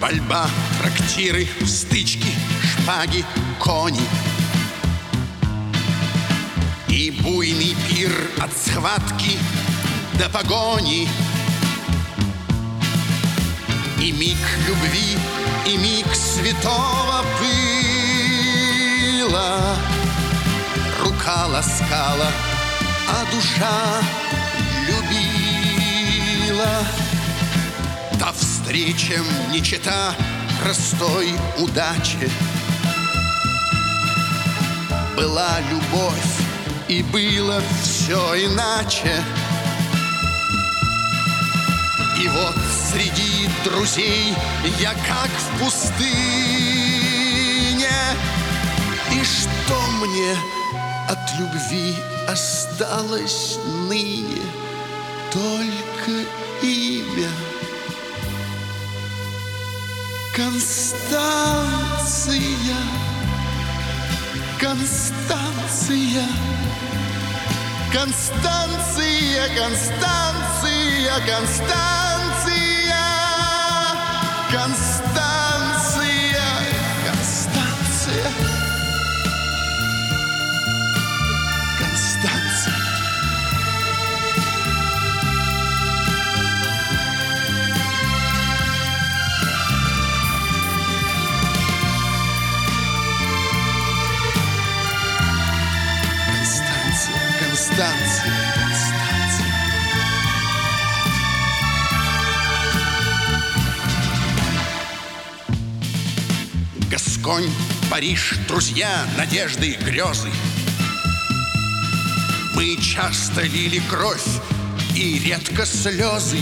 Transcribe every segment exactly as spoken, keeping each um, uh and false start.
Пальба, трактиры, стычки, шпаги, кони. И буйный пир от схватки до погони. И миг любви, и миг святого пыла. Рука ласкала, а душа любила. Та встреча не чета простой удачи. Была любовь, и было все иначе. И вот среди друзей я как в пустыне. И что мне от любви осталось ныне? Только имя. Констанция, Констанция, Констанция, Констанция, Констанция, Констанция, Констанция, Констанция. Констанция, Констанция. Гасконь, Париж, друзья, надежды, грезы. Мы часто лили кровь и редко слезы.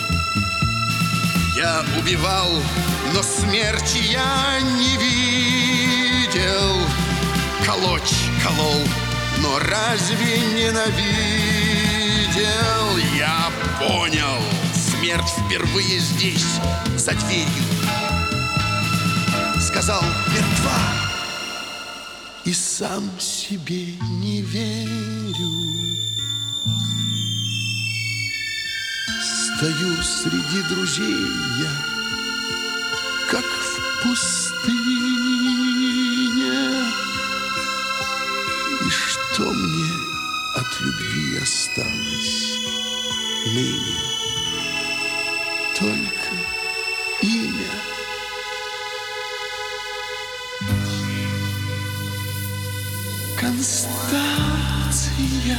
Я убивал, но смерти я не видел. Колоть колол, но разве ненавидел? Я понял, смерть впервые здесь, за дверью. Сказал: мертва. И сам себе не верю. Стою среди друзей я, как в пустыне. И что мне от любви осталось ныне? Только имя. Констанция,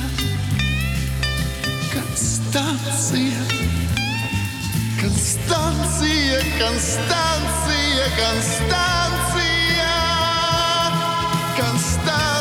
Констанция, Констанция, Констанция, Констанция, Констанция.